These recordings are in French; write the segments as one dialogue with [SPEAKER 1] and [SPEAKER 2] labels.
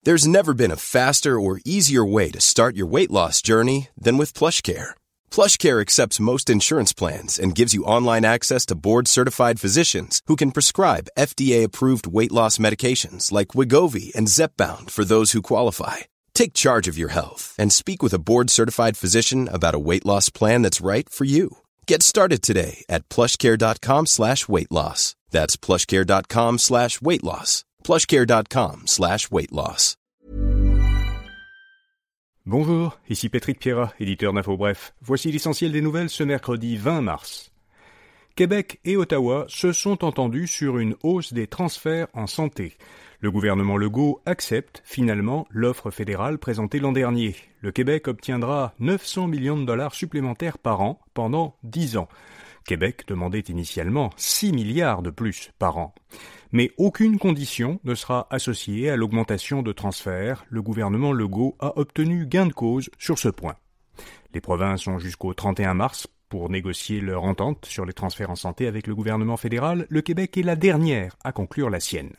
[SPEAKER 1] There's never been a faster or easier way to start your weight loss journey than with PlushCare. PlushCare accepts most insurance plans and gives you online access to board-certified physicians who can prescribe FDA-approved weight loss medications like Wegovy and Zepbound for those who qualify. Take charge of your health and speak with a board-certified physician about a weight loss plan that's right for you. Get started today at plushcare.com/weight loss. That's plushcare.com/weight loss. plushcare.com/weight loss.
[SPEAKER 2] Bonjour, ici Patrick Pierrat, éditeur d'Info Bref. Voici l'essentiel des nouvelles ce mercredi 20 mars. Québec et Ottawa se sont entendus sur une hausse des transferts en santé. Le gouvernement Legault accepte finalement l'offre fédérale présentée l'an dernier. Le Québec obtiendra 900 millions de dollars supplémentaires par an pendant 10 ans. Québec demandait initialement 6 milliards de plus par an. Mais aucune condition ne sera associée à l'augmentation de transferts. Le gouvernement Legault a obtenu gain de cause sur ce point. Les provinces ont jusqu'au 31 mars pour négocier leur entente sur les transferts en santé avec le gouvernement fédéral. Le Québec est la dernière à conclure la sienne.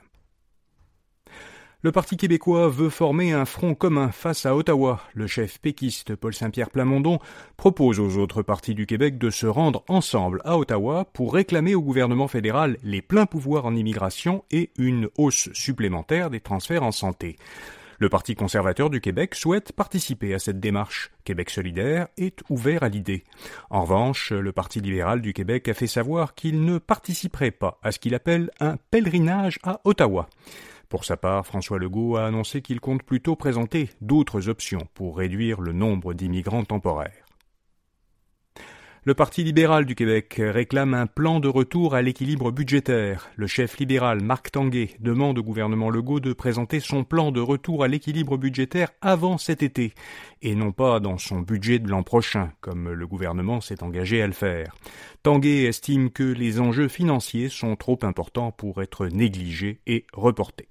[SPEAKER 2] Le Parti québécois veut former un front commun face à Ottawa. Le chef péquiste Paul Saint-Pierre Plamondon propose aux autres partis du Québec de se rendre ensemble à Ottawa pour réclamer au gouvernement fédéral les pleins pouvoirs en immigration et une hausse supplémentaire des transferts en santé. Le Parti conservateur du Québec souhaite participer à cette démarche. Québec solidaire est ouvert à l'idée. En revanche, le Parti libéral du Québec a fait savoir qu'il ne participerait pas à ce qu'il appelle un pèlerinage à Ottawa. Pour sa part, François Legault a annoncé qu'il compte plutôt présenter d'autres options pour réduire le nombre d'immigrants temporaires. Le Parti libéral du Québec réclame un plan de retour à l'équilibre budgétaire. Le chef libéral Marc Tanguay demande au gouvernement Legault de présenter son plan de retour à l'équilibre budgétaire avant cet été, et non pas dans son budget de l'an prochain, comme le gouvernement s'est engagé à le faire. Tanguay estime que les enjeux financiers sont trop importants pour être négligés et reportés.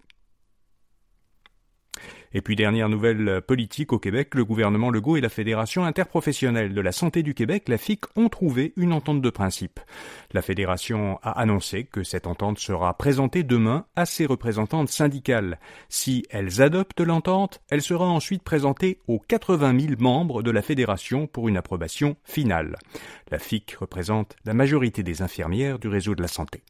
[SPEAKER 2] Et puis dernière nouvelle politique au Québec, le gouvernement Legault et la Fédération interprofessionnelle de la santé du Québec, la FIC, ont trouvé une entente de principe. La Fédération a annoncé que cette entente sera présentée demain à ses représentantes syndicales. Si elles adoptent l'entente, elle sera ensuite présentée aux 80 000 membres de la Fédération pour une approbation finale. La FIC représente la majorité des infirmières du réseau de la santé.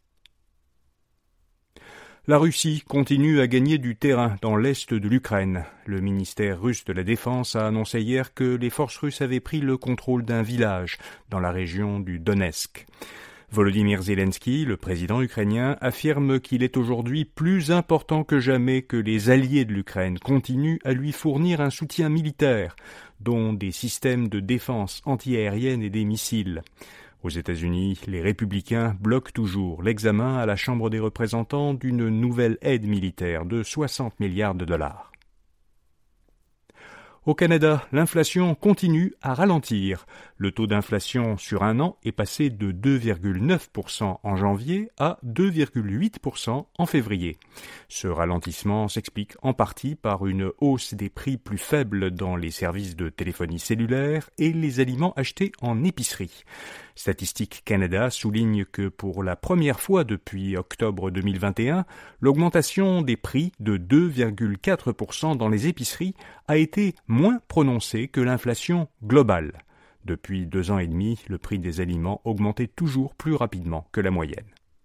[SPEAKER 2] La Russie continue à gagner du terrain dans l'est de l'Ukraine. Le ministère russe de la Défense a annoncé hier que les forces russes avaient pris le contrôle d'un village dans la région du Donetsk. Volodymyr Zelensky, le président ukrainien, affirme qu'il est aujourd'hui plus important que jamais que les alliés de l'Ukraine continuent à lui fournir un soutien militaire, dont des systèmes de défense antiaérienne et des missiles. Aux États-Unis, les républicains bloquent toujours l'examen à la Chambre des représentants d'une nouvelle aide militaire de 60 milliards de dollars. Au Canada, l'inflation continue à ralentir. Le taux d'inflation sur un an est passé de 2,9% en janvier à 2,8% en février. Ce ralentissement s'explique en partie par une hausse des prix plus faibles dans les services de téléphonie cellulaire et les aliments achetés en épicerie. Statistique Canada souligne que pour la première fois depuis octobre 2021, l'augmentation des prix de 2,4% dans les épiceries a été moins prononcée que l'inflation globale. Depuis 2 ans et demi, le prix des aliments augmentait toujours plus rapidement que la moyenne.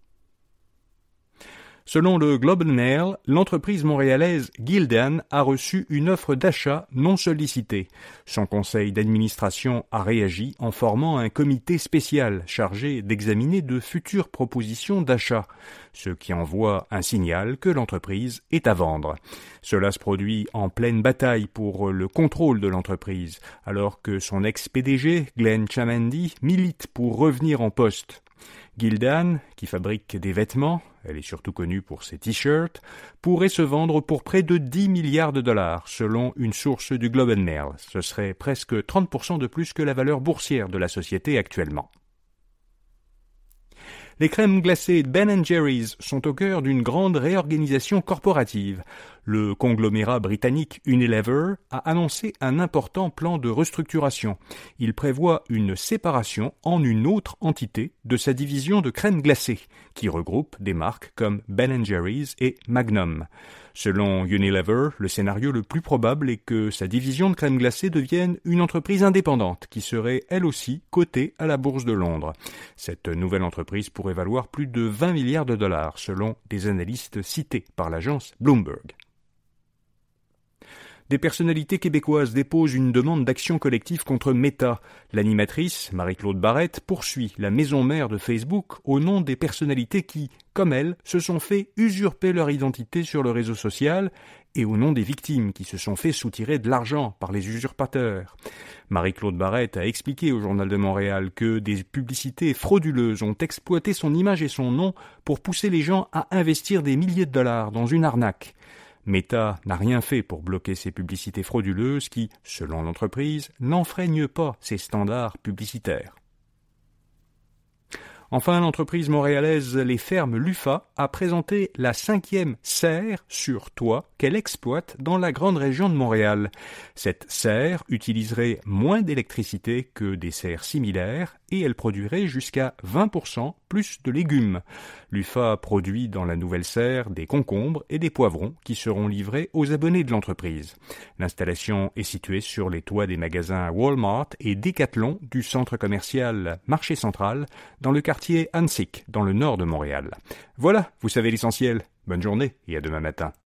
[SPEAKER 2] Selon le Globe and Mail, l'entreprise montréalaise Gildan a reçu une offre d'achat non sollicitée. Son conseil d'administration a réagi en formant un comité spécial chargé d'examiner de futures propositions d'achat, ce qui envoie un signal que l'entreprise est à vendre. Cela se produit en pleine bataille pour le contrôle de l'entreprise, alors que son ex-PDG, Glenn Chamandy, milite pour revenir en poste. Gildan, qui fabrique des vêtements, elle est surtout connue pour ses t-shirts, pourrait se vendre pour près de 10 milliards de dollars, selon une source du Globe and Mail. Ce serait presque 30% de plus que la valeur boursière de la société actuellement. Les crèmes glacées Ben & Jerry's sont au cœur d'une grande réorganisation corporative. Le conglomérat britannique Unilever a annoncé un important plan de restructuration. Il prévoit une séparation en une autre entité de sa division de crèmes glacées, qui regroupe des marques comme Ben & Jerry's et Magnum. Selon Unilever, le scénario le plus probable est que sa division de crème glacée devienne une entreprise indépendante qui serait elle aussi cotée à la bourse de Londres. Cette nouvelle entreprise pourrait valoir plus de 20 milliards de dollars selon des analystes cités par l'agence Bloomberg. Des personnalités québécoises déposent une demande d'action collective contre Meta. L'animatrice, Marie-Claude Barrette, poursuit la maison mère de Facebook au nom des personnalités qui, comme elle, se sont fait usurper leur identité sur le réseau social et au nom des victimes qui se sont fait soutirer de l'argent par les usurpateurs. Marie-Claude Barrette a expliqué au Journal de Montréal que des publicités frauduleuses ont exploité son image et son nom pour pousser les gens à investir des milliers de dollars dans une arnaque. Meta n'a rien fait pour bloquer ces publicités frauduleuses qui, selon l'entreprise, n'enfreignent pas ses standards publicitaires. Enfin, l'entreprise montréalaise Les Fermes Lufa a présenté la 5e serre sur toit qu'elle exploite dans la grande région de Montréal. Cette serre utiliserait moins d'électricité que des serres similaires et elle produirait jusqu'à 20% plus de légumes. Lufa produit dans la nouvelle serre des concombres et des poivrons qui seront livrés aux abonnés de l'entreprise. L'installation est située sur les toits des magasins Walmart et Decathlon du centre commercial Marché Central dans le quartier Hansik, dans le nord de Montréal. Voilà, vous savez l'essentiel. Bonne journée et à demain matin.